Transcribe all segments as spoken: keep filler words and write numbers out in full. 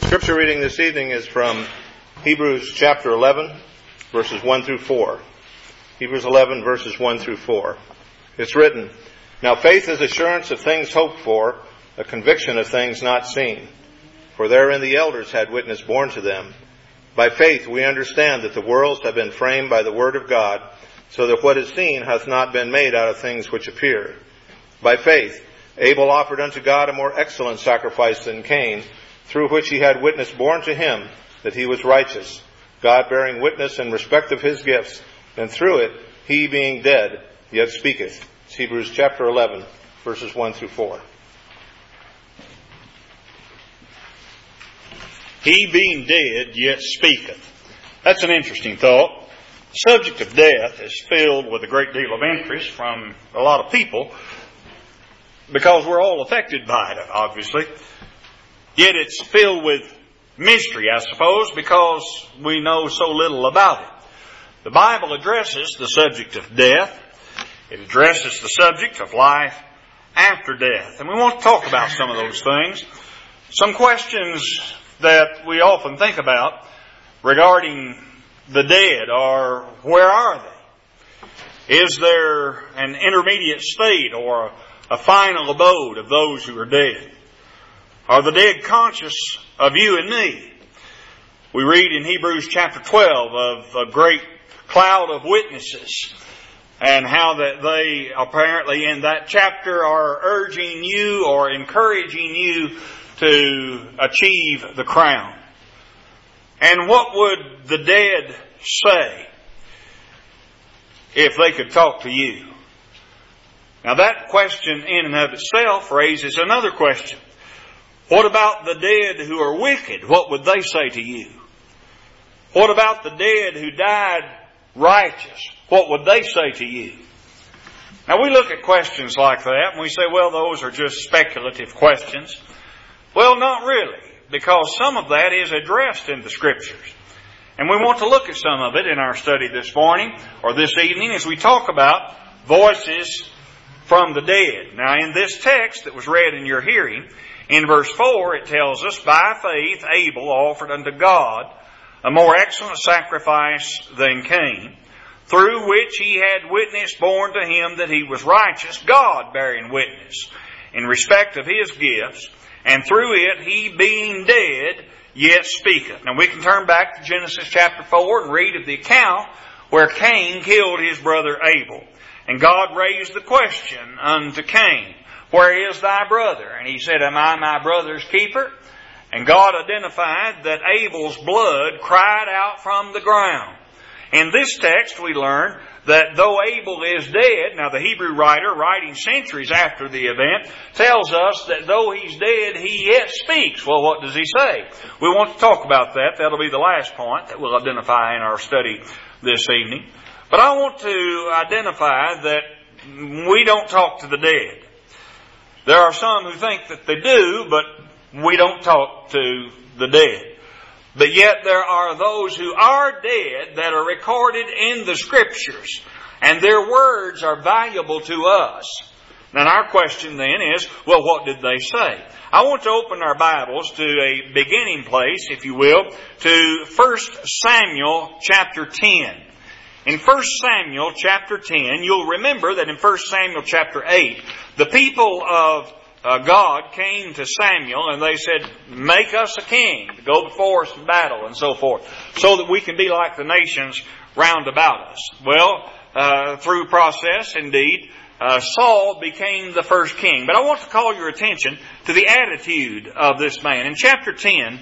Scripture reading this evening is from Hebrews chapter eleven, verses one through four. Hebrews eleven, verses one through four. It's written, "Now faith is assurance of things hoped for, a conviction of things not seen. For therein the elders had witness borne to them. By faith we understand that the worlds have been framed by the word of God, so that what is seen hath not been made out of things which appear. By faith Abel offered unto God a more excellent sacrifice than Cain, through which he had witness borne to him that he was righteous, God bearing witness in respect of his gifts, and through it he being dead yet speaketh." It's Hebrews chapter eleven, verses one through four. He being dead yet speaketh. That's an interesting thought. The subject of death is filled with a great deal of interest from a lot of people because we're all affected by it, obviously. Yet it's filled with mystery, I suppose, because we know so little about it. The Bible addresses the subject of death. It addresses the subject of life after death. And we want to talk about some of those things. Some questions that we often think about regarding the dead are, where are they? Is there an intermediate state or a final abode of those who are dead? Are the dead conscious of you and me? We read in Hebrews chapter twelve of a great cloud of witnesses and how that they apparently in that chapter are urging you or encouraging you to achieve the crown. And what would the dead say if they could talk to you? Now that question in and of itself raises another question. What about the dead who are wicked? What would they say to you? What about the dead who died righteous? What would they say to you? Now we look at questions like that and we say, well, those are just speculative questions. Well, not really, because some of that is addressed in the Scriptures. And we want to look at some of it in our study this morning or this evening as we talk about voices from the dead. Now in this text that was read in your hearing, in verse four, it tells us, "By faith Abel offered unto God a more excellent sacrifice than Cain, through which he had witness borne to him that he was righteous, God bearing witness in respect of his gifts, and through it he being dead yet speaketh." Now we can turn back to Genesis chapter four and read of the account where Cain killed his brother Abel. And God raised the question unto Cain, "Where is thy brother?" And he said, "Am I my brother's keeper?" And God identified that Abel's blood cried out from the ground. In this text we learn that though Abel is dead, now the Hebrew writer, writing centuries after the event, tells us that though he's dead, he yet speaks. Well, what does he say? We want to talk about that. That'll be the last point that we'll identify in our study this evening. But I want to identify that we don't talk to the dead. There are some who think that they do, but we don't talk to the dead. But yet there are those who are dead that are recorded in the Scriptures, and their words are valuable to us. Now our question then is, well, what did they say? I want to open our Bibles to a beginning place, if you will, to First Samuel chapter ten. In First Samuel chapter ten, you'll remember that in First Samuel chapter eight, the people of uh, God came to Samuel and they said, "Make us a king to go before us in battle," and so forth, so that we can be like the nations round about us. Well, uh, through process, indeed, uh, Saul became the first king. But I want to call your attention to the attitude of this man. In chapter ten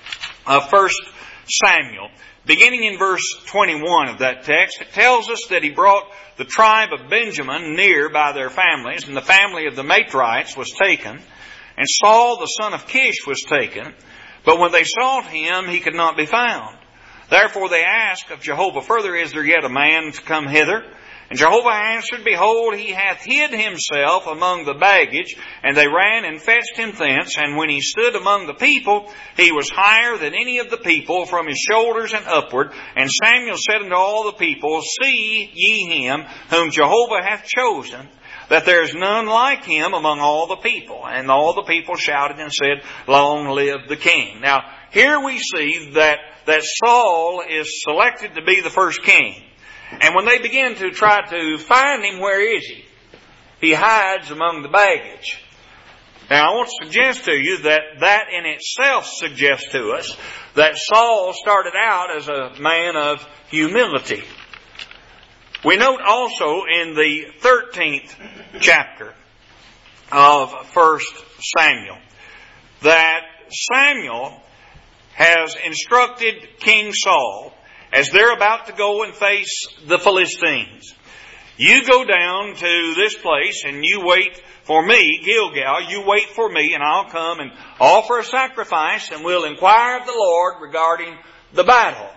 of First Samuel, beginning in verse twenty-one of that text, it tells us that he brought the tribe of Benjamin near by their families, and the family of the Matrites was taken, and Saul the son of Kish was taken, but when they sought him, he could not be found. Therefore they asked of Jehovah, "Further, is there yet a man to come hither?" And Jehovah answered, "Behold, he hath hid himself among the baggage." And they ran and fetched him thence. And when he stood among the people, he was higher than any of the people from his shoulders and upward. And Samuel said unto all the people, "See ye him whom Jehovah hath chosen, that there is none like him among all the people." And all the people shouted and said, "Long live the king." Now, here we see that, that Saul is selected to be the first king. And when they begin to try to find him, where is he? He hides among the baggage. Now, I want to suggest to you that that in itself suggests to us that Saul started out as a man of humility. We note also in the thirteenth chapter of First Samuel that Samuel has instructed King Saul, as they're about to go and face the Philistines, you go down to this place and you wait for me, Gilgal, you wait for me, and I'll come and offer a sacrifice, and we'll inquire of the Lord regarding the battle.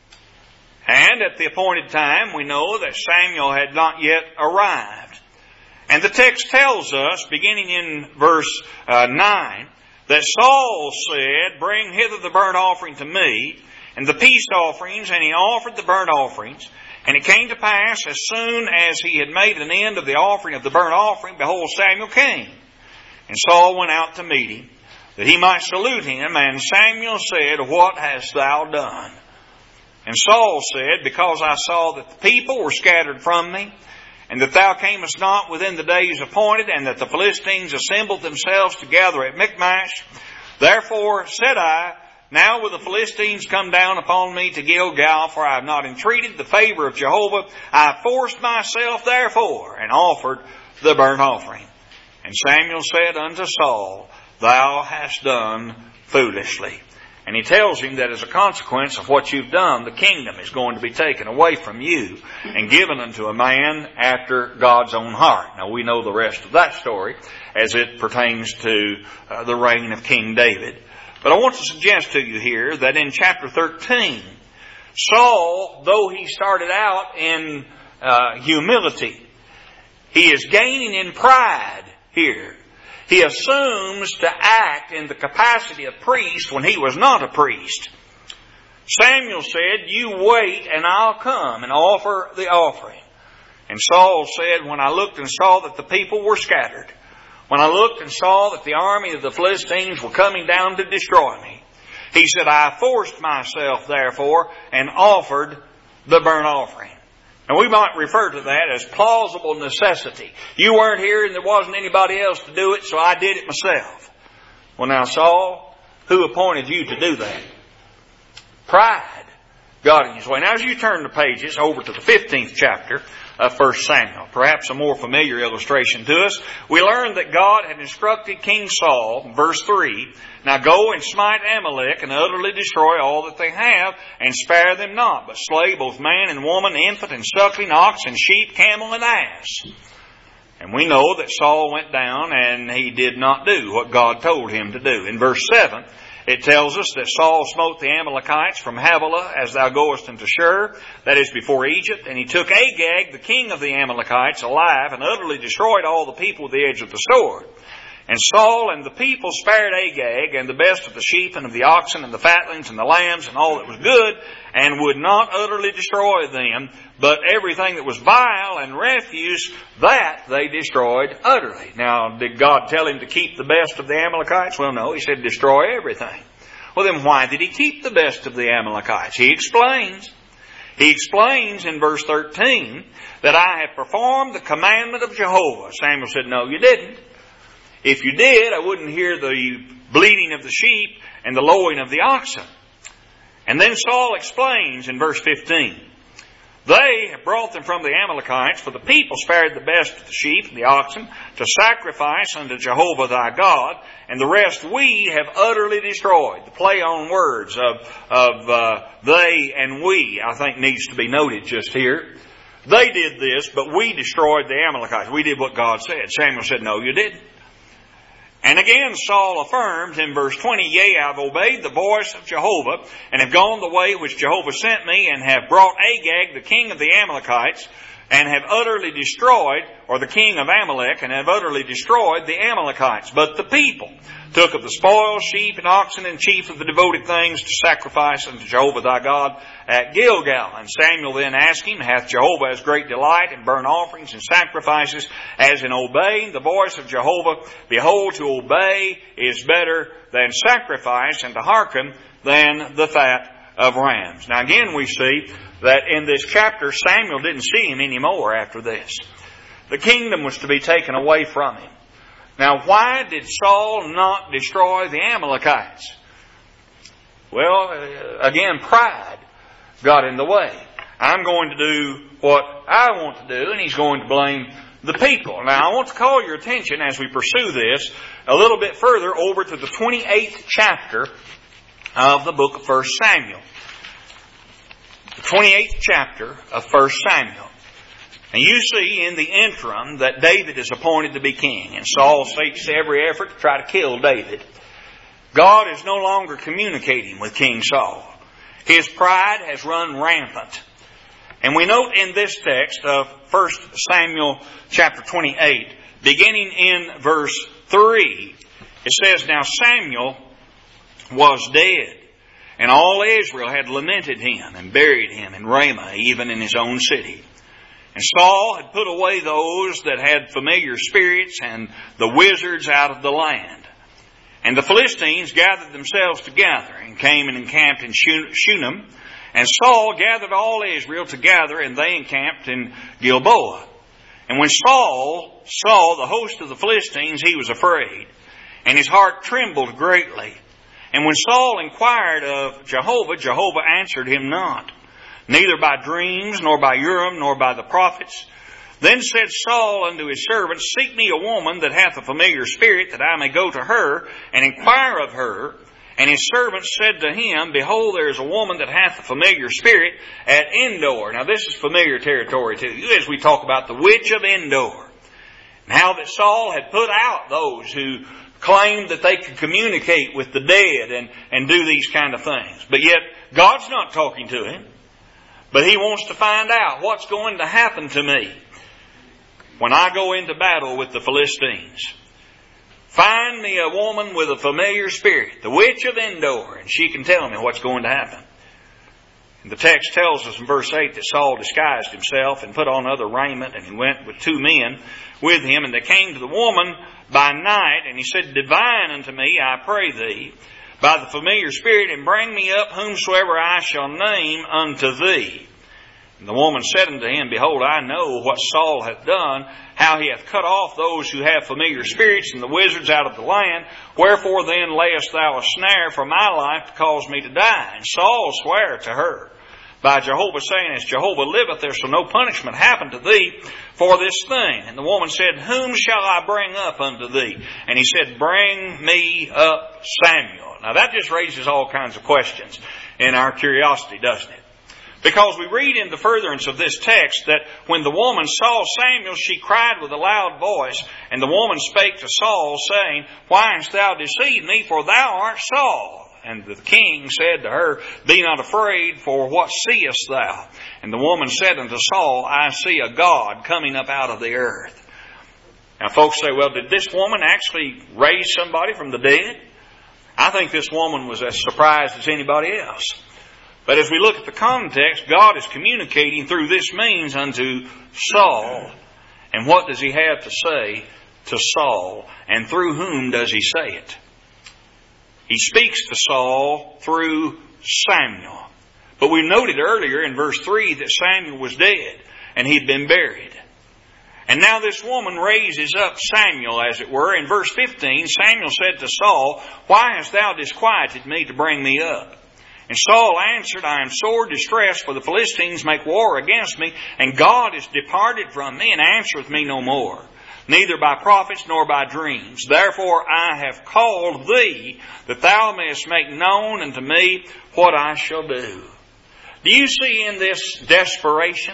And at the appointed time, we know that Samuel had not yet arrived. And the text tells us, beginning in verse uh, nine, that Saul said, bring hither the burnt offering to me, and the peace offerings, and he offered the burnt offerings. And it came to pass, as soon as he had made an end of the offering of the burnt offering, behold, Samuel came. And Saul went out to meet him, that he might salute him. And Samuel said, what hast thou done? And Saul said, because I saw that the people were scattered from me, and that thou camest not within the days appointed, and that the Philistines assembled themselves together at Michmash, therefore said I, now will the Philistines come down upon me to Gilgal, for I have not entreated the favor of Jehovah. I forced myself therefore, and offered the burnt offering. And Samuel said unto Saul, thou hast done foolishly. And he tells him that as a consequence of what you've done, the kingdom is going to be taken away from you and given unto a man after God's own heart. Now we know the rest of that story as it pertains to uh, the reign of King David. But I want to suggest to you here that in chapter thirteen, Saul, though he started out in uh, humility, he is gaining in pride here. He assumes to act in the capacity of priest when he was not a priest. Samuel said, you wait and I'll come and offer the offering. And Saul said, when I looked and saw that the people were scattered, when I looked and saw that the army of the Philistines were coming down to destroy me, he said, I forced myself, therefore, and offered the burnt offering. And we might refer to that as plausible necessity. You weren't here and there wasn't anybody else to do it, so I did it myself. Well now, Saul, who appointed you to do that? Pride got in his way. Now as you turn the pages over to the fifteenth chapter of First Samuel, perhaps a more familiar illustration to us, we learn that God had instructed King Saul, verse three, now go and smite Amalek and utterly destroy all that they have, and spare them not, but slay both man and woman, infant and suckling, ox and sheep, camel and ass. And we know that Saul went down and he did not do what God told him to do. In verse seven, it tells us that Saul smote the Amalekites from Havilah as thou goest into Shur, that is before Egypt, and he took Agag, the king of the Amalekites, alive, and utterly destroyed all the people with the edge of the sword. And Saul and the people spared Agag, and the best of the sheep and of the oxen and the fatlings and the lambs and all that was good, and would not utterly destroy them, but everything that was vile and refuse, that they destroyed utterly. Now, did God tell him to keep the best of the Amalekites? Well, no, he said destroy everything. Well, then why did he keep the best of the Amalekites? He explains. He explains in verse thirteen that I have performed the commandment of Jehovah. Samuel said, no, you didn't. If you did, I wouldn't hear the bleating of the sheep and the lowing of the oxen. And then Saul explains in verse fifteen, they have brought them from the Amalekites, for the people spared the best of the sheep and the oxen to sacrifice unto Jehovah thy God, and the rest we have utterly destroyed. The play on words of, of uh, they and we, I think, needs to be noted just here. They did this, but we destroyed the Amalekites. We did what God said. Samuel said, no, you didn't. And again Saul affirmed in verse twenty, yea, I have obeyed the voice of Jehovah, and have gone the way which Jehovah sent me, and have brought Agag, the king of the Amalekites, and have utterly destroyed, or the king of Amalek, and have utterly destroyed the Amalekites. But the people took of the spoil, sheep and oxen, and chief of the devoted things to sacrifice unto Jehovah thy God at Gilgal. And Samuel then asked him, hath Jehovah as great delight in burnt offerings and sacrifices as in obeying the voice of Jehovah? Behold, to obey is better than sacrifice, and to hearken than the fat of rams. Now again we see that in this chapter Samuel didn't see him anymore after this. The kingdom was to be taken away from him. Now why did Saul not destroy the Amalekites? Well, again, pride got in the way. I'm going to do what I want to do, and he's going to blame the people. Now I want to call your attention as we pursue this a little bit further over to the twenty-eighth chapter of the book of First Samuel. The twenty-eighth chapter of First Samuel. And you see in the interim that David is appointed to be king, and Saul takes every effort to try to kill David. God is no longer communicating with King Saul. His pride has run rampant. And we note in this text of First Samuel chapter twenty-eight, beginning in verse three, it says, Now Samuel was dead, and all Israel had lamented him and buried him in Ramah, even in his own city. And Saul had put away those that had familiar spirits and the wizards out of the land. And the Philistines gathered themselves together and came and encamped in Shunem. And Saul gathered all Israel together, and they encamped in Gilboa. And when Saul saw the host of the Philistines, he was afraid, and his heart trembled greatly. And when Saul inquired of Jehovah, Jehovah answered him not, neither by dreams, nor by Urim, nor by the prophets. Then said Saul unto his servants, Seek me a woman that hath a familiar spirit, that I may go to her and inquire of her. And his servants said to him, Behold, there is a woman that hath a familiar spirit at Endor. Now this is familiar territory to you as we talk about the witch of Endor. And how that Saul had put out those who claimed that they could communicate with the dead and, and do these kind of things. But yet, God's not talking to him. But he wants to find out what's going to happen to me when I go into battle with the Philistines. Find me a woman with a familiar spirit, the witch of Endor, and she can tell me what's going to happen. And the text tells us in verse eight that Saul disguised himself and put on other raiment, and he went with two men with him, and they came to the woman by night, and he said, Divine unto me, I pray thee, by the familiar spirit, and bring me up whomsoever I shall name unto thee. And the woman said unto him, Behold, I know what Saul hath done, how he hath cut off those who have familiar spirits and the wizards out of the land. Wherefore then layest thou a snare for my life to cause me to die? And Saul sware to her by Jehovah, saying, As Jehovah liveth, there shall no punishment happen to thee for this thing. And the woman said, Whom shall I bring up unto thee? And he said, Bring me up Samuel. Now that just raises all kinds of questions in our curiosity, doesn't it? Because we read in the furtherance of this text that when the woman saw Samuel, she cried with a loud voice, and the woman spake to Saul, saying, Why hast thou deceived me? For thou art Saul. And the king said to her, Be not afraid, for what seest thou? And the woman said unto Saul, I see a God coming up out of the earth. Now folks say, well, did this woman actually raise somebody from the dead? I think this woman was as surprised as anybody else. But as we look at the context, God is communicating through this means unto Saul. And what does he have to say to Saul? And through whom does he say it? He speaks to Saul through Samuel. But we noted earlier in verse three that Samuel was dead and he'd been buried. And now this woman raises up Samuel, as it were. In verse fifteen, Samuel said to Saul, Why hast thou disquieted me to bring me up? And Saul answered, I am sore distressed, for the Philistines make war against me, and God is departed from me, and answereth me no more, neither by prophets nor by dreams. Therefore I have called thee, that thou mayest make known unto me what I shall do. Do you see in this desperation?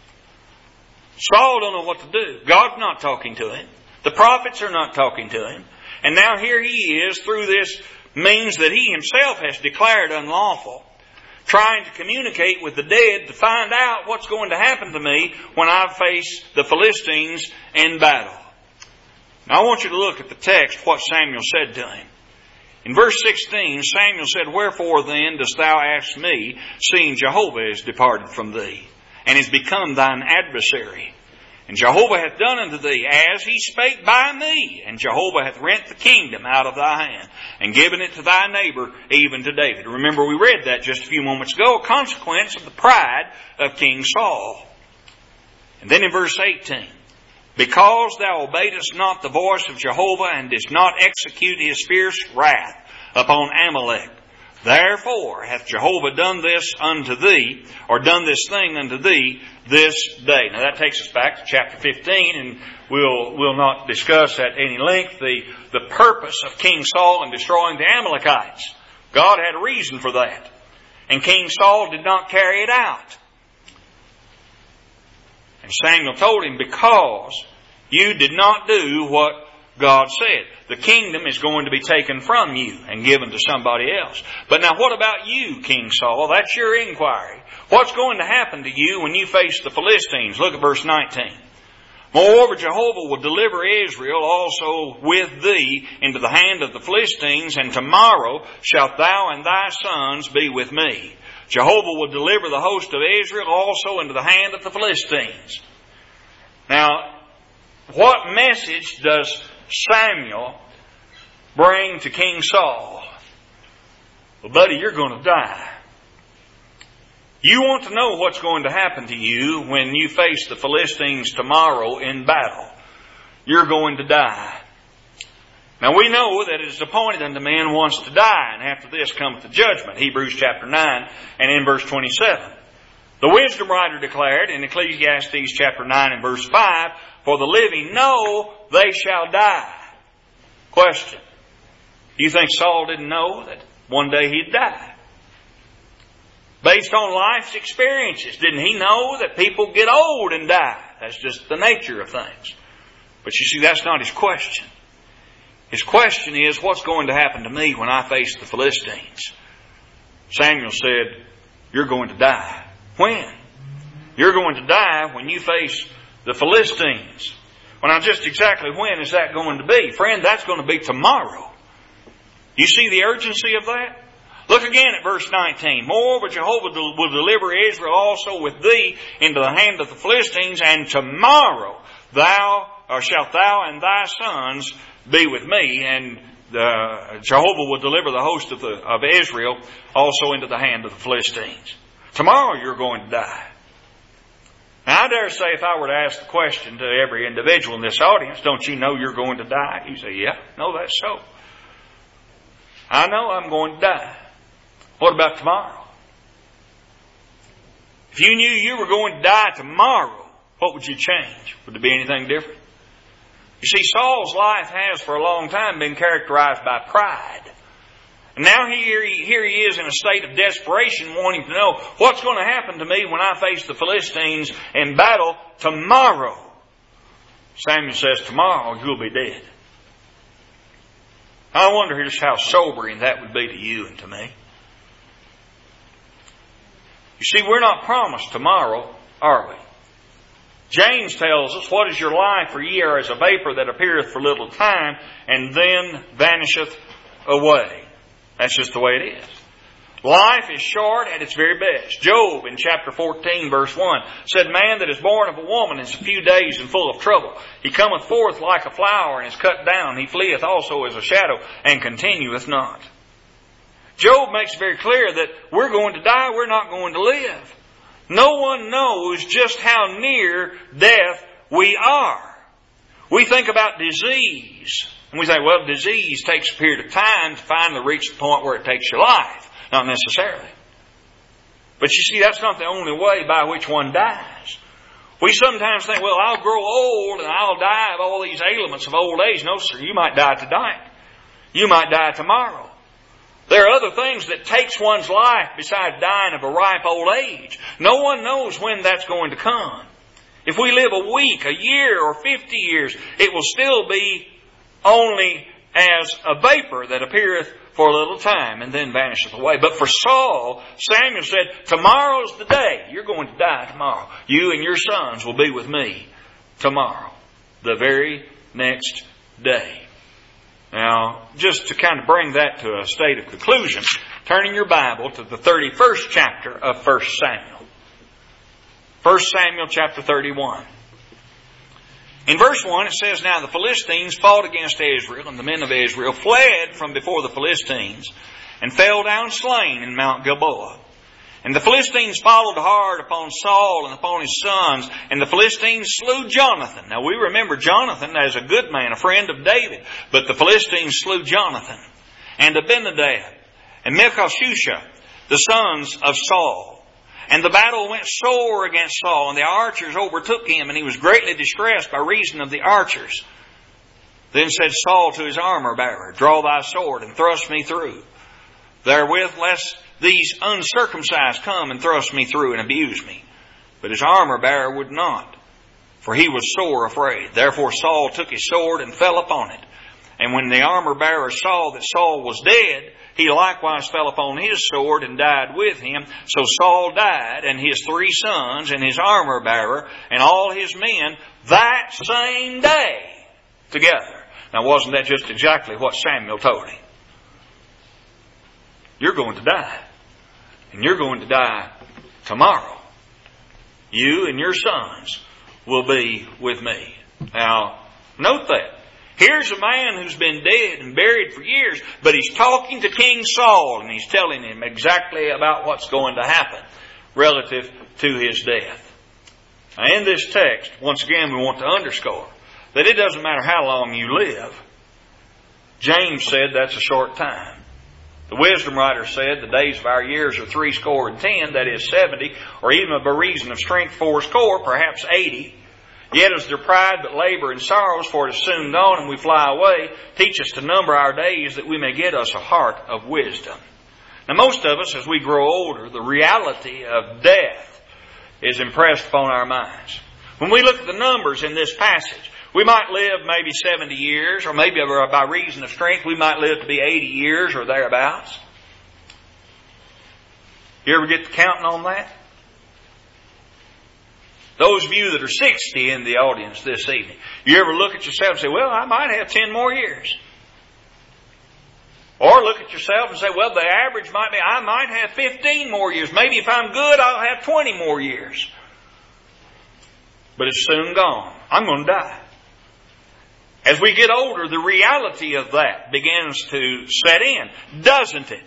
Saul don't know what to do. God's not talking to him. The prophets are not talking to him. And now here he is, through this means that he himself has declared unlawful, trying to communicate with the dead to find out what's going to happen to me when I face the Philistines in battle. Now I want you to look at the text, what Samuel said to him. In verse sixteen, Samuel said, "Wherefore then dost thou ask me, seeing Jehovah is departed from thee, and is become thine adversary? And Jehovah hath done unto thee as he spake by me, and Jehovah hath rent the kingdom out of thy hand, and given it to thy neighbor, even to David." Remember, we read that just a few moments ago, a consequence of the pride of King Saul. And then in verse eighteen, "Because thou obeyedest not the voice of Jehovah, and didst not execute his fierce wrath upon Amalek, therefore hath Jehovah done this unto thee," or done this thing unto thee this day. Now that takes us back to chapter fifteen, and we'll, we'll not discuss at any length the, the purpose of King Saul in destroying the Amalekites. God had a reason for that. And King Saul did not carry it out. And Samuel told him, "Because you did not do what God said. The kingdom is going to be taken from you and given to somebody else. But now what about you, King Saul? That's your inquiry. What's going to happen to you when you face the Philistines?" Look at verse nineteen. "Moreover, Jehovah will deliver Israel also with thee into the hand of the Philistines, and tomorrow shalt thou and thy sons be with me. Jehovah will deliver the host of Israel also into the hand of the Philistines." Now, what message does Samuel bring to King Saul? "Well, buddy, you're going to die. You want to know what's going to happen to you when you face the Philistines tomorrow in battle. You're going to die. Now we know that it is appointed unto man once to die, and after this cometh the judgment." Hebrews chapter nine and in verse twenty-seven. The wisdom writer declared in Ecclesiastes chapter nine and verse five, "For the living know they shall die." Question. Do you think Saul didn't know that one day he'd die? Based on life's experiences, didn't he know that people get old and die? That's just the nature of things. But you see, that's not his question. His question is, what's going to happen to me when I face the Philistines? Samuel said, "You're going to die." When? You're going to die when you face the Philistines. Well, now just exactly when is that going to be? Friend, that's going to be tomorrow. You see the urgency of that? Look again at verse nineteen. "Moreover, Jehovah will deliver Israel also with thee into the hand of the Philistines, and tomorrow thou or shalt thou and thy sons be with me, and uh, Jehovah will deliver the host of, the, of Israel also into the hand of the Philistines." Tomorrow you're going to die. Now I dare say if I were to ask the question to every individual in this audience, "Don't you know you're going to die?" You say, "Yeah, no, that's so. I know I'm going to die." What about tomorrow? If you knew you were going to die tomorrow, what would you change? Would there be anything different? You see, Saul's life has for a long time been characterized by pride. And now here he, here he is in a state of desperation, wanting to know what's going to happen to me when I face the Philistines in battle tomorrow. Samuel says, "Tomorrow you'll be dead." I wonder just how sobering that would be to you and to me. You see, we're not promised tomorrow, are we? James tells us, "What is your life? For ye are as a vapor that appeareth for a little time, and then vanisheth away." That's just the way it is. Life is short at its very best. Job in chapter fourteen verse one said, "Man that is born of a woman is a few days and full of trouble. He cometh forth like a flower and is cut down. He fleeth also as a shadow and continueth not." Job makes it very clear that we're going to die, we're not going to live. No one knows just how near death we are. We think about disease, and we say, well, disease takes a period of time to finally reach the point where it takes your life. Not necessarily. But you see, that's not the only way by which one dies. We sometimes think, well, I'll grow old and I'll die of all these ailments of old age. No, sir, you might die tonight. You might die tomorrow. There are other things that takes one's life besides dying of a ripe old age. No one knows when that's going to come. If we live a week, a year, or fifty years, it will still be only as a vapor that appeareth for a little time and then vanisheth away. But for Saul, Samuel said, tomorrow's the day. You're going to die tomorrow. You and your sons will be with me tomorrow, the very next day. Now, just to kind of bring that to a state of conclusion, turn in your Bible to the thirty-first chapter of First Samuel. First Samuel chapter thirty-one. In verse one it says, Now the Philistines fought against Israel, and the men of Israel fled from before the Philistines, and fell down slain in Mount Gilboa. And the Philistines followed hard upon Saul and upon his sons, and the Philistines slew Jonathan. Now we remember Jonathan as a good man, a friend of David, but the Philistines slew Jonathan, and Abinadab, and Melchishua, the sons of Saul. And the battle went sore against Saul, and the archers overtook him, and he was greatly distressed by reason of the archers. Then said Saul to his armor bearer, Draw thy sword, and thrust me through therewith, lest these uncircumcised come and thrust me through and abuse me. But his armor bearer would not, for he was sore afraid. Therefore Saul took his sword and fell upon it. And when the armor bearer saw that Saul was dead, he likewise fell upon his sword and died with him. So Saul died, and his three sons, and his armor bearer, and all his men, that same day together. Now wasn't that just exactly what Samuel told him? You're going to die. And you're going to die tomorrow. You and your sons will be with me. Now, note that. Here's a man who's been dead and buried for years, but he's talking to King Saul, and he's telling him exactly about what's going to happen relative to his death. Now, in this text, once again, we want to underscore that it doesn't matter how long you live. James said that's a short time. The wisdom writer said the days of our years are three score and ten, that is seventy, or even by reason of strength four score, perhaps eighty. Yet is there pride but labor and sorrows, for it is soon gone and we fly away. Teach us to number our days that we may get us a heart of wisdom. Now most of us, as we grow older, the reality of death is impressed upon our minds. When we look at the numbers in this passage, we might live maybe seventy years, or maybe by reason of strength we might live to be eighty years or thereabouts. You ever get to counting on that? Those of you that are sixty in the audience this evening, you ever look at yourself and say, well, I might have ten more years? Or look at yourself and say, well, the average might be, I might have fifteen more years. Maybe if I'm good, I'll have twenty more years. But it's soon gone. I'm going to die. As we get older, the reality of that begins to set in, doesn't it?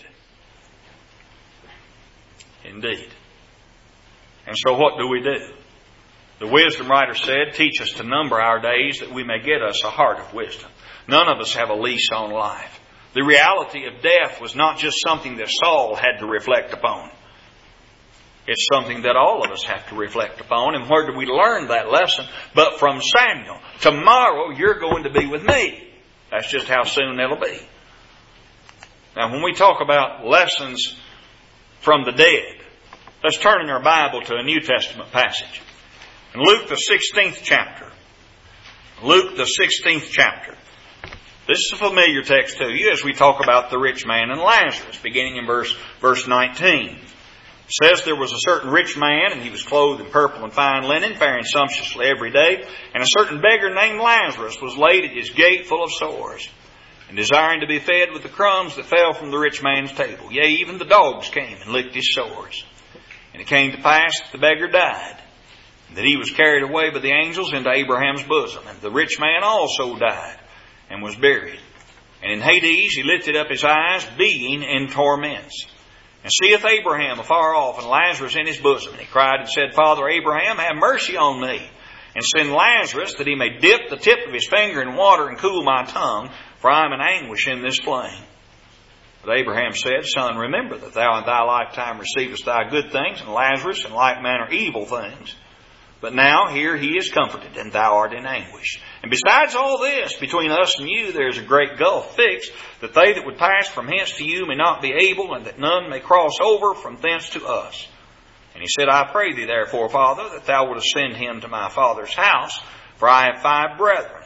Indeed. And so what do we do? The wisdom writer said, teach us to number our days that we may get us a heart of wisdom. None of us have a lease on life. The reality of death was not just something that Saul had to reflect upon. It's something that all of us have to reflect upon. And where do we learn that lesson? But from Samuel. Tomorrow you're going to be with me. That's just how soon it'll be. Now when we talk about lessons from the dead, let's turn in our Bible to a New Testament passage. In Luke the sixteenth chapter. Luke the sixteenth chapter. This is a familiar text to you as we talk about the rich man and Lazarus, beginning in verse, verse nineteen. It says, there was a certain rich man, and he was clothed in purple and fine linen, faring sumptuously every day. And a certain beggar named Lazarus was laid at his gate full of sores, and desiring to be fed with the crumbs that fell from the rich man's table. Yea, even the dogs came and licked his sores. And it came to pass that the beggar died, and that he was carried away by the angels into Abraham's bosom. And the rich man also died, and was buried. And in Hades he lifted up his eyes, being in torments. And seeth Abraham afar off, and Lazarus in his bosom. And he cried and said, Father Abraham, have mercy on me, and send Lazarus, that he may dip the tip of his finger in water, and cool my tongue, for I am in anguish in this flame. But Abraham said, Son, remember that thou in thy lifetime receivest thy good things, and Lazarus in like manner evil things. But now here he is comforted, and thou art in anguish. And besides all this, between us and you there is a great gulf fixed, that they that would pass from hence to you may not be able, and that none may cross over from thence to us. And he said, I pray thee therefore, Father, that thou wouldest send him to my father's house, for I have five brethren,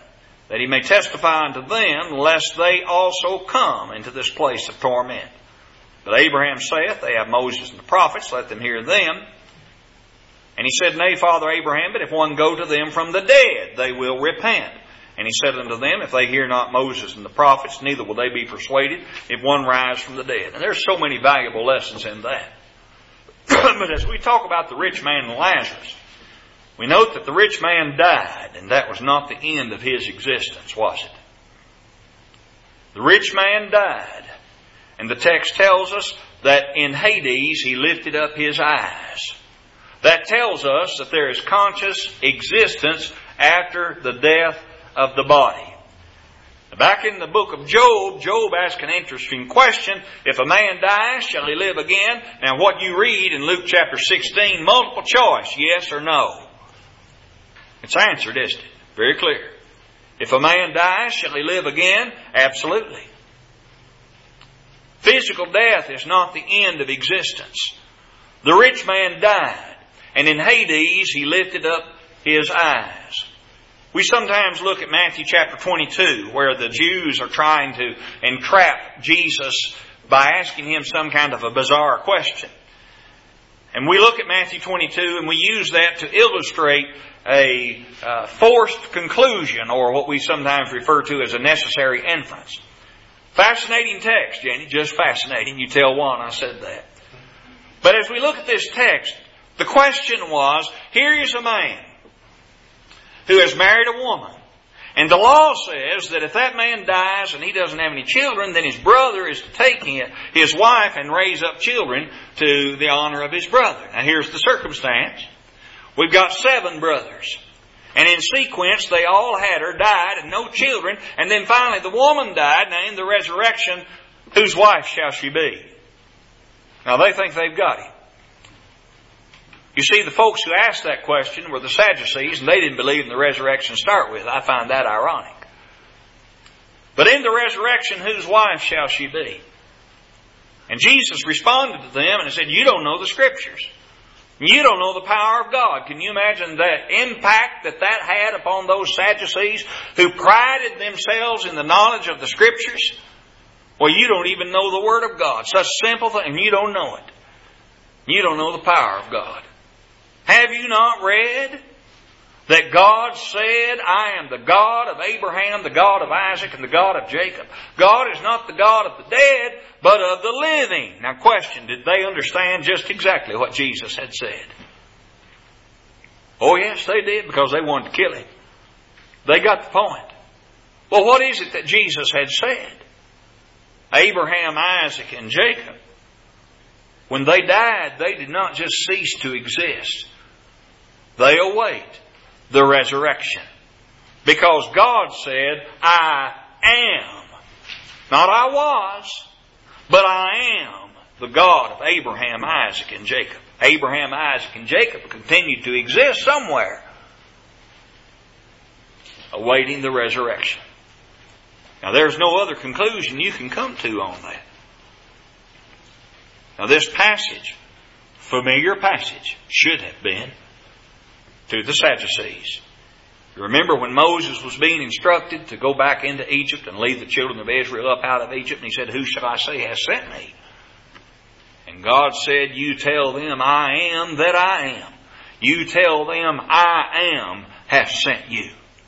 that he may testify unto them, lest they also come into this place of torment. But Abraham saith, They have Moses and the prophets, let them hear them. And he said, Nay, Father Abraham, but if one go to them from the dead, they will repent. And he said unto them, If they hear not Moses and the prophets, neither will they be persuaded, if one rise from the dead. And there's so many valuable lessons in that. But as we talk about the rich man and Lazarus, we note that the rich man died, and that was not the end of his existence, was it? The rich man died, and the text tells us that in Hades he lifted up his eyes. That tells us that there is conscious existence after the death of the body. Back in the book of Job, Job asked an interesting question. If a man dies, shall he live again? Now what you read in Luke chapter sixteen, multiple choice, yes or no. It's answered, isn't it? Very clear. If a man dies, shall he live again? Absolutely. Physical death is not the end of existence. The rich man died, and in Hades he lifted up his eyes. We sometimes look at Matthew chapter twenty-two, where the Jews are trying to entrap Jesus by asking him some kind of a bizarre question. And we look at Matthew twenty-two and we use that to illustrate a uh, forced conclusion, or what we sometimes refer to as a necessary inference. Fascinating text, Jenny, just fascinating. You tell one I said that. But as we look at this text, the question was, here is a man who has married a woman. And the law says that if that man dies and he doesn't have any children, then his brother is to take his wife and raise up children to the honor of his brother. Now here's the circumstance. We've got seven brothers. And in sequence, they all had her, died, and no children. And then finally the woman died. Now in the resurrection, whose wife shall she be? Now they think they've got him. You see, the folks who asked that question were the Sadducees, and they didn't believe in the resurrection to start with. I find that ironic. But in the resurrection, whose wife shall she be? And Jesus responded to them and said, you don't know the Scriptures. You don't know the power of God. Can you imagine the impact that that had upon those Sadducees who prided themselves in the knowledge of the Scriptures? Well, you don't even know the Word of God. Such a simple thing, and you don't know it. You don't know the power of God. Have you not read that God said, I am the God of Abraham, the God of Isaac, and the God of Jacob? God is not the God of the dead, but of the living. Now question, did they understand just exactly what Jesus had said? Oh yes, they did, because they wanted to kill him. They got the point. Well, what is it that Jesus had said? Abraham, Isaac, and Jacob, when they died, they did not just cease to exist. They await the resurrection. Because God said, I am. Not I was, but I am the God of Abraham, Isaac, and Jacob. Abraham, Isaac, and Jacob continued to exist somewhere, awaiting the resurrection. Now there's no other conclusion you can come to on that. Now this passage, familiar passage, should have been to the Sadducees. You remember when Moses was being instructed to go back into Egypt and lead the children of Israel up out of Egypt, and he said, who shall I say has sent me? And God said, you tell them I am that I am. You tell them I am hath sent you.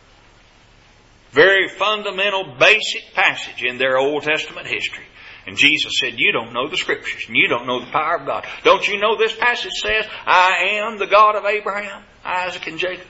Very fundamental, basic passage in their Old Testament history. And Jesus said, you don't know the Scriptures, and you don't know the power of God. Don't you know this passage says, I am the God of Abraham, Isaac, and Jacob?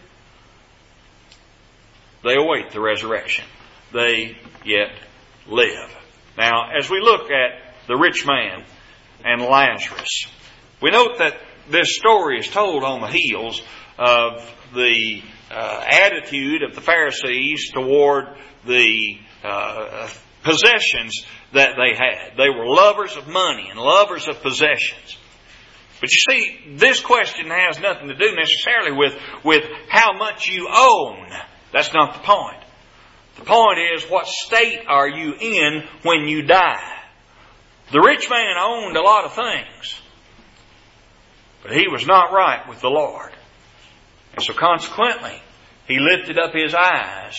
They await the resurrection. They yet live. Now, as we look at the rich man and Lazarus, we note that this story is told on the heels of the uh, attitude of the Pharisees toward the uh, possessions that they had. They were lovers of money and lovers of possessions. But you see, this question has nothing to do necessarily with, with how much you own. That's not the point. The point is, what state are you in when you die? The rich man owned a lot of things, but he was not right with the Lord. And so consequently, he lifted up his eyes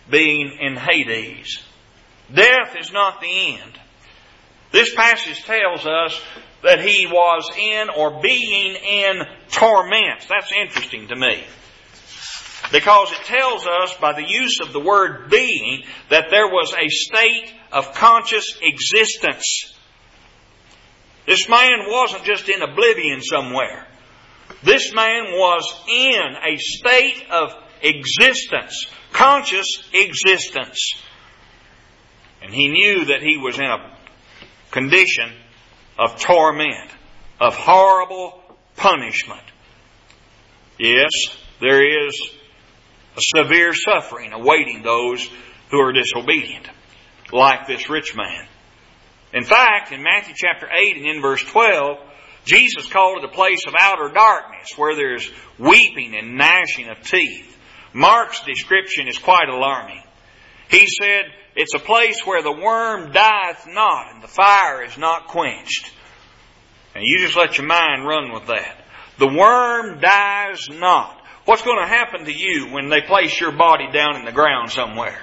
being in Hades. Death is not the end. This passage tells us that he was in or being in torment. That's interesting to me. Because it tells us by the use of the word being that there was a state of conscious existence. This man wasn't just in oblivion somewhere. This man was in a state of existence, conscious existence. And he knew that he was in a condition of torment, of horrible punishment. Yes, there is a severe suffering awaiting those who are disobedient, like this rich man. In fact, in Matthew chapter eight and in verse twelve, Jesus called it a place of outer darkness where there's weeping and gnashing of teeth. Mark's description is quite alarming. He said, it's a place where the worm dieth not and the fire is not quenched. And you just let your mind run with that. The worm dies not. What's going to happen to you when they place your body down in the ground somewhere?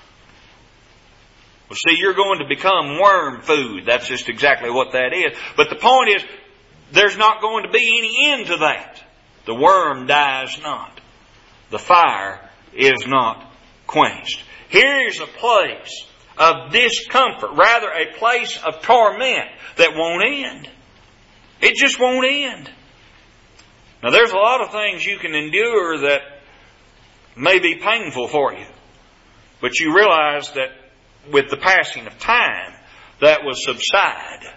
Well, see, you're going to become worm food. That's just exactly what that is. But the point is, there's not going to be any end to that. The worm dies not. The fire is not quenched. Here's a place of discomfort, rather a place of torment that won't end. It just won't end. Now there's a lot of things you can endure that may be painful for you. But you realize that with the passing of time, that will subside.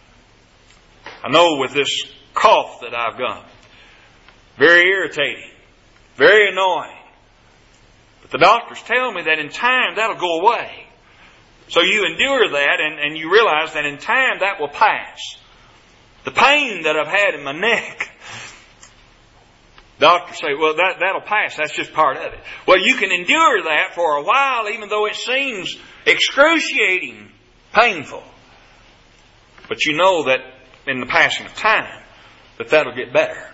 I know with this cough that I've got, very irritating, very annoying. But the doctors tell me that in time that'll go away. So you endure that and, and you realize that in time that will pass. The pain that I've had in my neck, doctors say, well, that, that'll pass. That's just part of it. Well, you can endure that for a while, even though it seems excruciating, painful. But you know that in the passing of time, that that'll get better.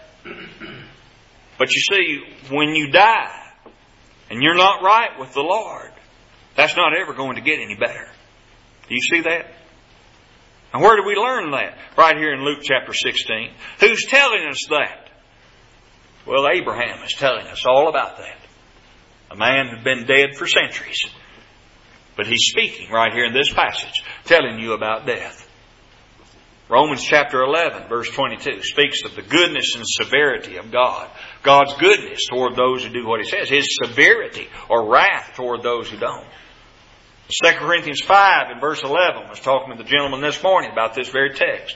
But you see, when you die, and you're not right with the Lord, that's not ever going to get any better. Do you see that? And where do we learn that? Right here in Luke chapter sixteen. Who's telling us that? Well, Abraham is telling us all about that. A man who'd been dead for centuries. But he's speaking right here in this passage, telling you about death. Romans chapter eleven, verse twenty-two, speaks of the goodness and severity of God. God's goodness toward those who do what He says. His severity or wrath toward those who don't. Second Corinthians five and verse eleven, I was talking to the gentleman this morning about this very text.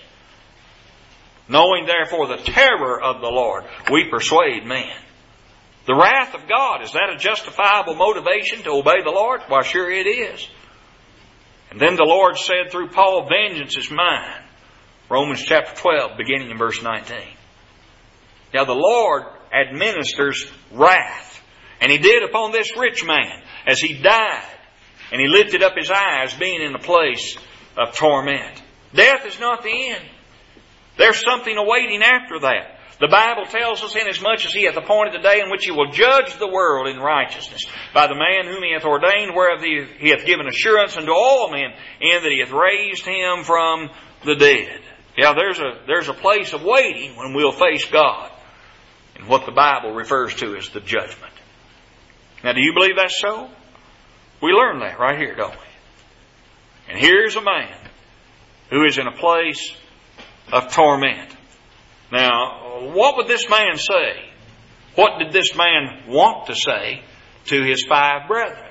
Knowing therefore the terror of the Lord, we persuade men. The wrath of God, is that a justifiable motivation to obey the Lord? Why, sure it is. And then the Lord said through Paul, vengeance is mine. Romans chapter twelve, beginning in verse nineteen. Now the Lord administers wrath. And He did upon this rich man as he died. And he lifted up his eyes, being in a place of torment. Death is not the end. There's something awaiting after that. The Bible tells us, inasmuch as He hath appointed the day in which He will judge the world in righteousness, by the man whom He hath ordained, whereof He hath given assurance unto all men, in that He hath raised Him from the dead. Yeah, there's a, there's a place of waiting when we'll face God, in what the Bible refers to as the judgment. Now, do you believe that's so? We learn that right here, don't we? And here's a man who is in a place of torment. Now, what would this man say? What did this man want to say to his five brethren?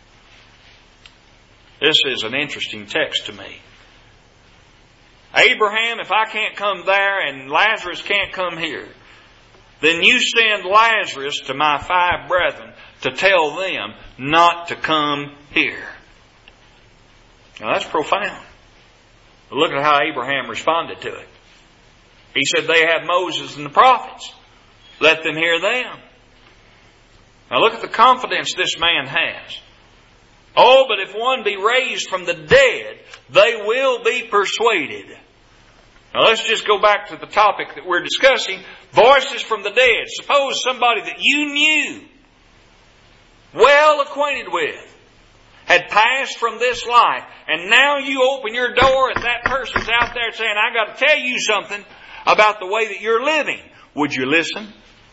This is an interesting text to me. Abraham, if I can't come there and Lazarus can't come here, then you send Lazarus to my five brethren to tell them not to come here. Now that's profound. But look at how Abraham responded to it. He said, they have Moses and the prophets. Let them hear them. Now look at the confidence this man has. Oh, but if one be raised from the dead, they will be persuaded. Now let's just go back to the topic that we're discussing. Voices from the dead. Suppose somebody that you knew, well acquainted with, had passed from this life, and now you open your door and that person's out there saying, I got to tell you something about the way that you're living. Would you listen?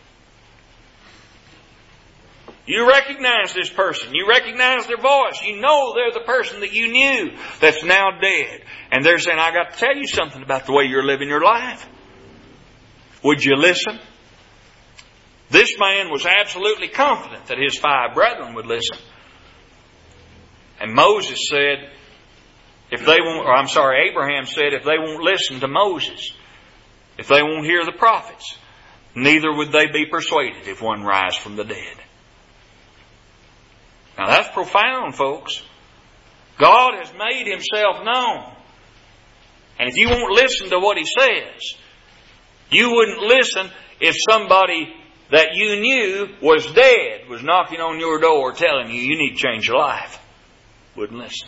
You recognize this person. You recognize their voice. You know they're the person that you knew that's now dead. And they're saying, I got to tell you something about the way you're living your life. Would you listen? This man was absolutely confident that his five brethren would listen. And Moses said, if they won't, or I'm sorry, Abraham said, if they won't listen to Moses, if they won't hear the prophets, neither would they be persuaded if one rise from the dead. Now that's profound, folks. God has made Himself known. And if you won't listen to what He says, you wouldn't listen if somebody that you knew was dead was knocking on your door telling you you need to change your life. Wouldn't listen.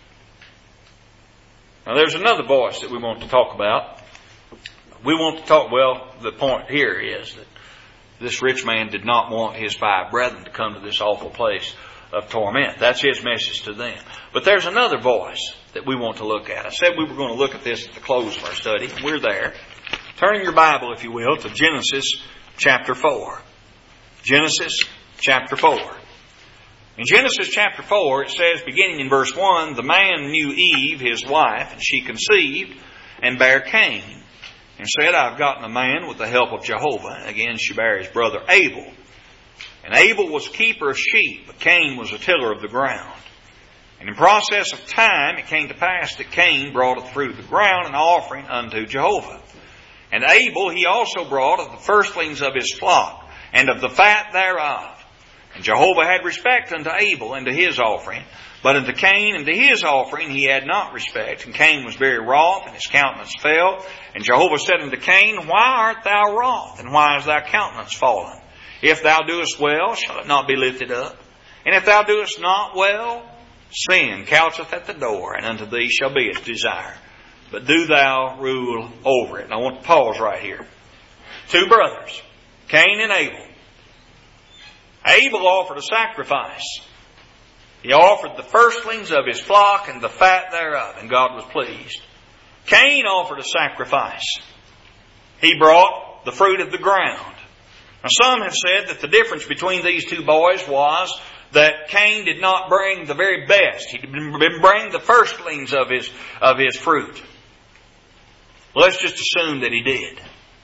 Now there's another voice that we want to talk about. We want to talk, well, the point here is that this rich man did not want his five brethren to come to this awful place of torment. That's his message to them. But there's another voice that we want to look at. I said we were going to look at this at the close of our study. We're there. Turn your Bible, if you will, to Genesis chapter four. Genesis chapter four. In Genesis chapter four, it says, beginning in verse one, the man knew Eve, his wife, and she conceived and bare Cain, and said, I've gotten a man with the help of Jehovah. And again, she bare his brother Abel. And Abel was keeper of sheep, but Cain was a tiller of the ground. And in process of time, it came to pass that Cain brought of the fruit of the ground an offering unto Jehovah. And Abel he also brought of the firstlings of his flock, and of the fat thereof. And Jehovah had respect unto Abel and to his offering, but unto Cain and to his offering he had not respect. And Cain was very wroth, and his countenance fell. And Jehovah said unto Cain, Why art thou wroth, and why is thy countenance fallen? If thou doest well, shall it not be lifted up? And if thou doest not well, sin coucheth at the door, and unto thee shall be its desire. But do thou rule over it. And I want to pause right here. Two brothers, Cain and Abel. Abel offered a sacrifice. He offered the firstlings of his flock and the fat thereof, and God was pleased. Cain offered a sacrifice. He brought the fruit of the ground. Now some have said that the difference between these two boys was that Cain did not bring the very best. He didn't bring the firstlings of his, of his fruit. Well, let's just assume that he did.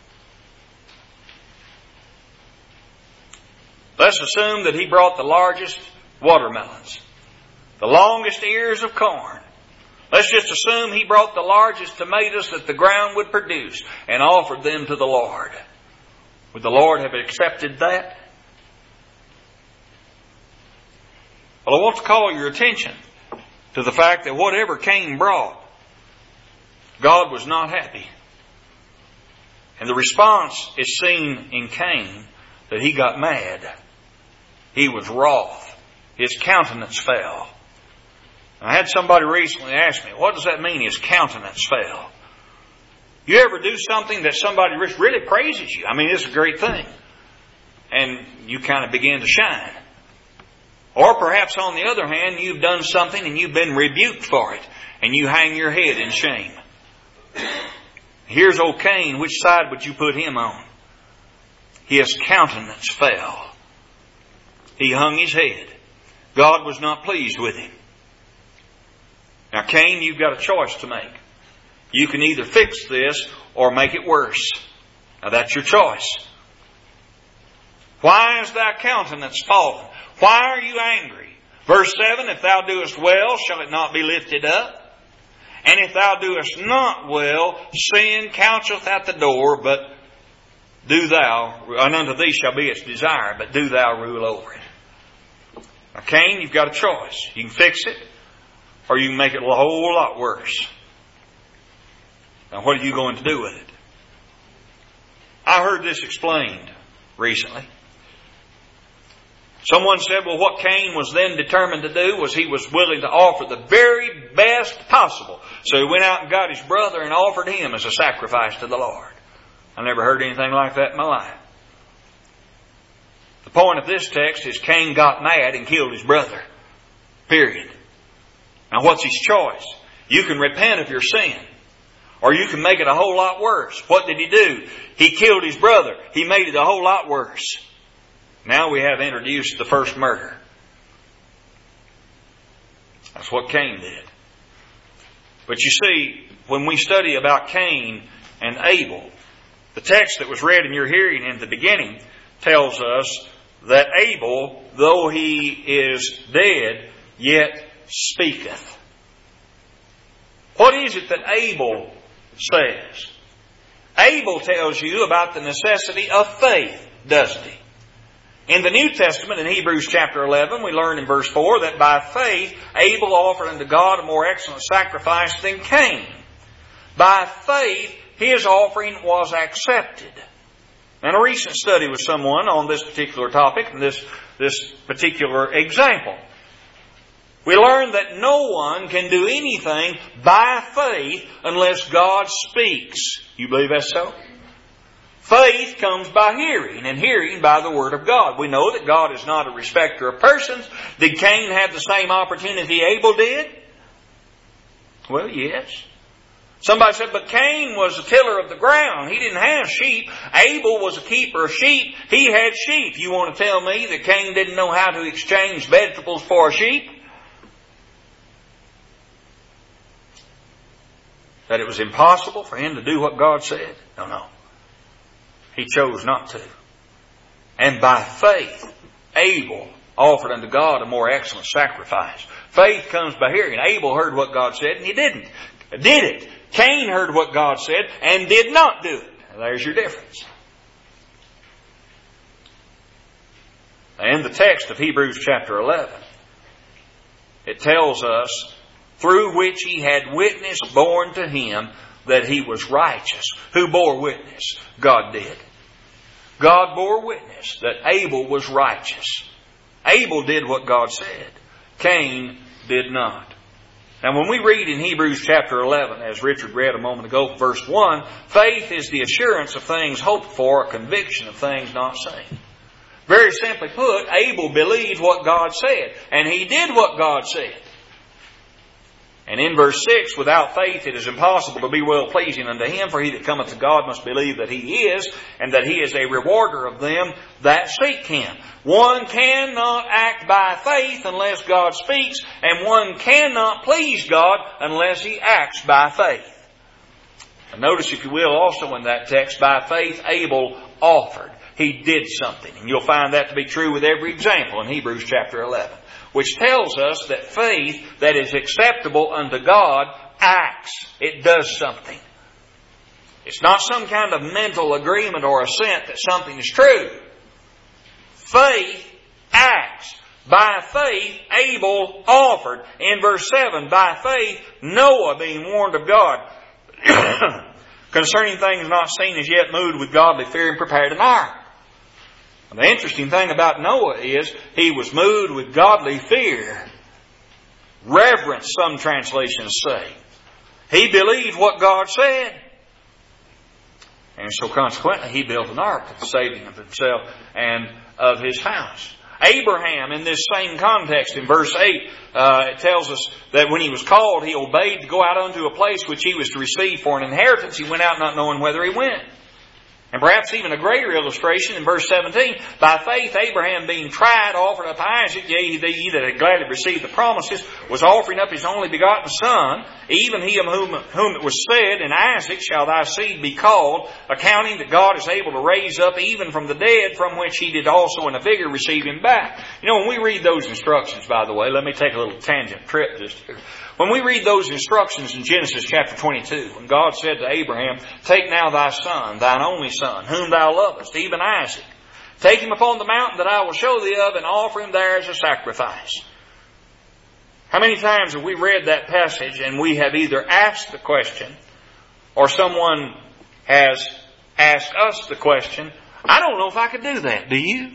Let's assume that he brought the largest watermelons, the longest ears of corn. Let's just assume he brought the largest tomatoes that the ground would produce and offered them to the Lord. Would the Lord have accepted that? Well, I want to call your attention to the fact that whatever Cain brought, God was not happy. And the response is seen in Cain that he got mad. He was wroth. His countenance fell. I had somebody recently ask me, what does that mean, his countenance fell? You ever do something that somebody really praises you? I mean, it's a great thing. And you kind of begin to shine. Or perhaps on the other hand, you've done something and you've been rebuked for it. And you hang your head in shame. Here's old Cain. Which side would you put him on? His countenance fell. He hung his head. God was not pleased with him. Now, Cain, you've got a choice to make. You can either fix this or make it worse. Now, that's your choice. Why is thy countenance fallen? Why are you angry? Verse seven, if thou doest well, shall it not be lifted up? And if thou doest not well, sin coucheth at the door, but do thou, and unto thee shall be its desire, but do thou rule over it. Now, Cain, you've got a choice. You can fix it, or you can make it a whole lot worse. Now, what are you going to do with it? I heard this explained recently. Someone said, well, what Cain was then determined to do was he was willing to offer the very best possible. So he went out and got his brother and offered him as a sacrifice to the Lord. I never heard anything like that in my life. The point of this text is Cain got mad and killed his brother. Period. Now what's his choice? You can repent of your sin, or you can make it a whole lot worse. What did he do? He killed his brother. He made it a whole lot worse. Now we have introduced the first murder. That's what Cain did. But you see, when we study about Cain and Abel, the text that was read in your hearing in the beginning tells us that Abel, though he is dead, yet speaketh. What is it that Abel says? Abel tells you about the necessity of faith, doesn't he? In the New Testament, in Hebrews chapter eleven, we learn in verse four that by faith Abel offered unto God a more excellent sacrifice than Cain. By faith his offering was accepted. And a recent study with someone on this particular topic, and this, this particular example, we learned that no one can do anything by faith unless God speaks. You believe that's so? Faith comes by hearing, and hearing by the Word of God. We know that God is not a respecter of persons. Did Cain have the same opportunity Abel did? Well, yes. Somebody said, but Cain was a tiller of the ground. He didn't have sheep. Abel was a keeper of sheep. He had sheep. You want to tell me that Cain didn't know how to exchange vegetables for a sheep? That it was impossible for him to do what God said? No, no. He chose not to. And by faith, Abel offered unto God a more excellent sacrifice. Faith comes by hearing. Abel heard what God said and he didn't. Did it. Cain heard what God said and did not do it. There's your difference. In the text of Hebrews chapter eleven, it tells us, through which he had witness borne to him that he was righteous. Who bore witness? God did. God bore witness that Abel was righteous. Abel did what God said. Cain did not. Now when we read in Hebrews chapter eleven, as Richard read a moment ago, verse one, faith is the assurance of things hoped for, a conviction of things not seen. Very simply put, Abel believed what God said, and he did what God said. And in verse six, without faith it is impossible to be well-pleasing unto Him, for he that cometh to God must believe that He is, and that He is a rewarder of them that seek Him. One cannot act by faith unless God speaks, and one cannot please God unless he acts by faith. And notice, if you will, also in that text, by faith Abel offered. He did something. And you'll find that to be true with every example in Hebrews chapter eleven. Which tells us that faith that is acceptable unto God acts. It does something. It's not some kind of mental agreement or assent that something is true. Faith acts. By faith, Abel offered. In verse seven, by faith, Noah, being warned of God concerning things not seen as yet, moved with godly fear and prepared an ark. The interesting thing about Noah is he was moved with godly fear. Reverence, some translations say. He believed what God said. And so consequently he built an ark for the saving of himself and of his house. Abraham, in this same context, in verse eight, uh, it tells us that when he was called, he obeyed to go out unto a place which he was to receive for an inheritance. He went out not knowing whither he went. And perhaps even a greater illustration in verse seventeen. By faith Abraham, being tried, offered up Isaac. Yea, ye that had gladly received the promises, was offering up his only begotten son, even he of whom, whom it was said, in Isaac shall thy seed be called, accounting that God is able to raise up even from the dead, from which he did also in a figure receive him back. You know, when we read those instructions, by the way, let me take a little tangent trip just here. When we read those instructions in Genesis chapter twenty-two, when God said to Abraham, take now thy son, thine only son, whom thou lovest, even Isaac, take him upon the mountain that I will show thee of, and offer him there as a sacrifice. How many times have we read that passage and we have either asked the question, or someone has asked us the question, I don't know if I could do that, do you?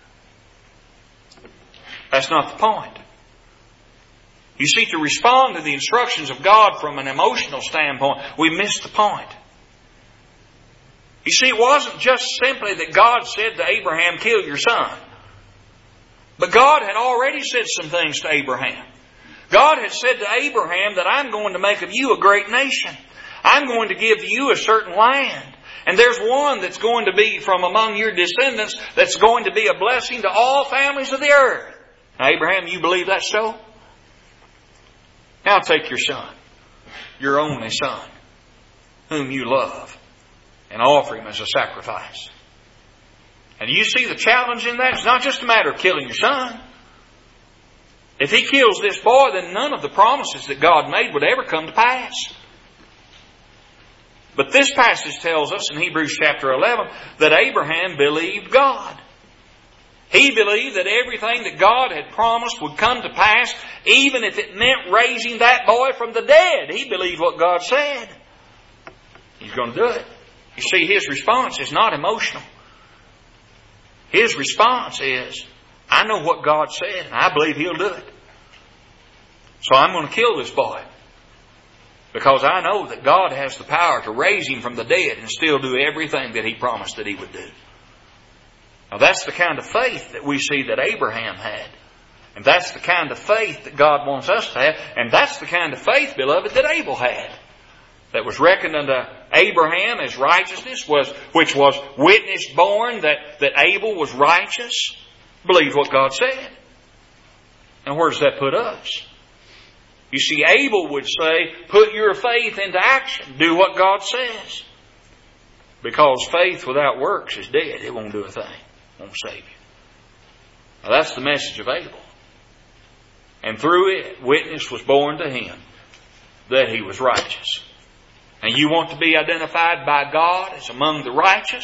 That's not the point. You see, to respond to the instructions of God from an emotional standpoint, we miss the point. You see, it wasn't just simply that God said to Abraham, kill your son. But God had already said some things to Abraham. God had said to Abraham that I'm going to make of you a great nation. I'm going to give you a certain land. And there's one that's going to be from among your descendants that's going to be a blessing to all families of the earth. Now, Abraham, you believe that's so? Now take your son, your only son, whom you love, and offer him as a sacrifice. And you see the challenge in that? It's not just a matter of killing your son. If he kills this boy, then none of the promises that God made would ever come to pass. But this passage tells us in Hebrews chapter eleven that Abraham believed God. He believed that everything that God had promised would come to pass, even if it meant raising that boy from the dead. He believed what God said. He's going to do it. You see, his response is not emotional. His response is, I know what God said, and I believe He'll do it. So I'm going to kill this boy. Because I know that God has the power to raise him from the dead and still do everything that He promised that He would do. Now that's the kind of faith that we see that Abraham had. And that's the kind of faith that God wants us to have. And that's the kind of faith, beloved, that Abel had. That was reckoned unto Abraham as righteousness, was which was witness borne that, that Abel was righteous. Believed what God said. And where does that put us? You see, Abel would say, put your faith into action. Do what God says. Because faith without works is dead. It won't do a thing. It won't save you. Now that's the message of Abel. And through it, witness was borne to him that he was righteous. And you want to be identified by God as among the righteous?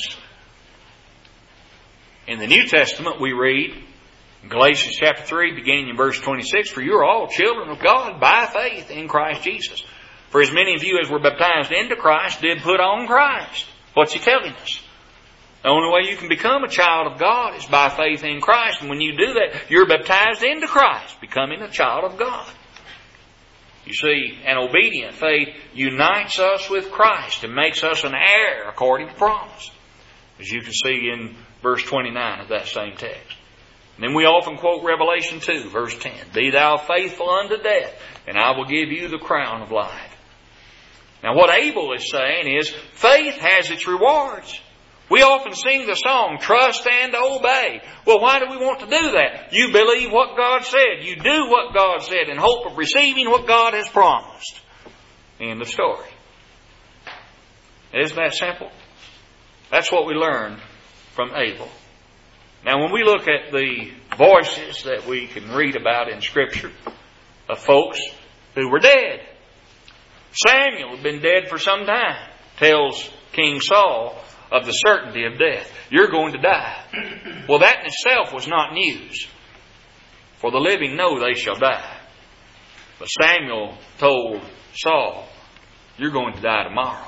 In the New Testament we read, in Galatians chapter three, beginning in verse twenty-six, for you are all children of God by faith in Christ Jesus. For as many of you as were baptized into Christ did put on Christ. What's He telling us? The only way you can become a child of God is by faith in Christ. And when you do that, you're baptized into Christ, becoming a child of God. You see, an obedient faith unites us with Christ and makes us an heir according to promise. As you can see in verse twenty-nine of that same text. And then we often quote Revelation two, verse ten. Be thou faithful unto death, and I will give you the crown of life. Now what Abel is saying is, faith has its rewards. We often sing the song, trust and obey. Well, why do we want to do that? You believe what God said. You do what God said in hope of receiving what God has promised. End of story. Isn't that simple? That's what we learn from Abel. Now, when we look at the voices that we can read about in Scripture of folks who were dead. Samuel had been dead for some time. Tells King Saul of the certainty of death. You're going to die. Well, that in itself was not news. For the living know they shall die. But Samuel told Saul, you're going to die tomorrow.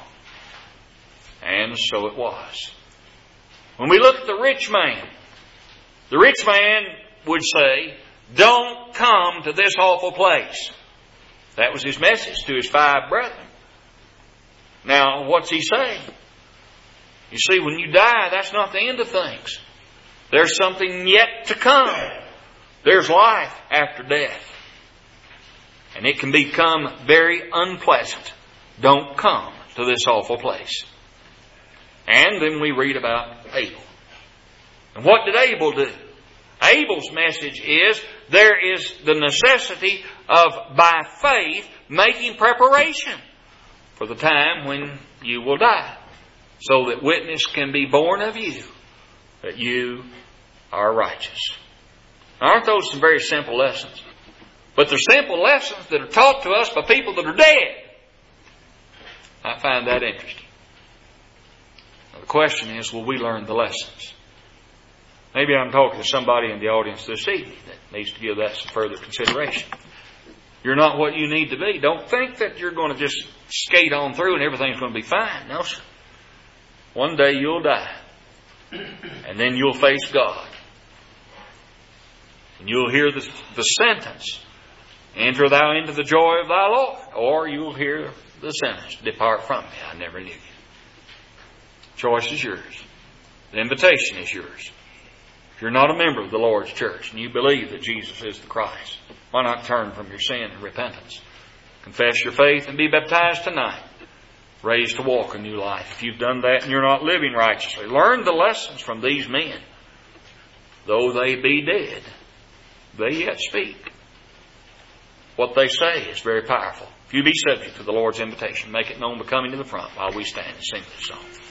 And so it was. When we look at the rich man, the rich man would say, don't come to this awful place. That was his message to his five brethren. Now, what's he saying? You see, when you die, that's not the end of things. There's something yet to come. There's life after death. And it can become very unpleasant. Don't come to this awful place. And then we read about Abel. And what did Abel do? Abel's message is there is the necessity of, by faith, making preparation for the time when you will die, so that witness can be born of you that you are righteous. Now, aren't those some very simple lessons? But they're simple lessons that are taught to us by people that are dead. I find that interesting. Now, the question is, will we learn the lessons? Maybe I'm talking to somebody in the audience this evening that needs to give that some further consideration. You're not what you need to be. Don't think that you're going to just skate on through and everything's going to be fine. No, sir. One day you'll die. And then you'll face God. And you'll hear the, the sentence, enter thou into the joy of thy Lord. Or you'll hear the sentence, depart from me, I never knew you. Choice is yours. The invitation is yours. If you're not a member of the Lord's church and you believe that Jesus is the Christ, why Why not turn from your sin and repentance? Confess your faith and be baptized tonight. Raised to walk a new life. If you've done that and you're not living righteously, learn the lessons from these men. Though they be dead, they yet speak. What they say is very powerful. If you be subject to the Lord's invitation, make it known by coming to the front while we stand and sing this song.